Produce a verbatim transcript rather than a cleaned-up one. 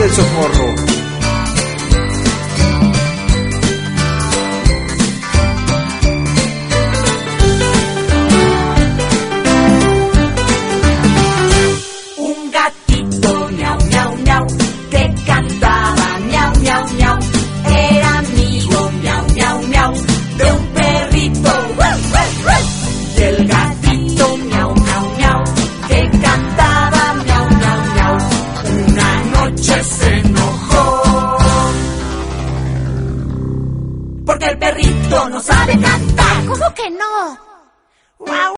del Socorro. Un gatito miau miau miau que cantaba miau miau miau, era amigo miau miau miau de un perrito. Y el gatito miau miau miau que cantaba miau miau miau, una noche se enojó porque el perrito no sabe cantar. ¿Cómo que no?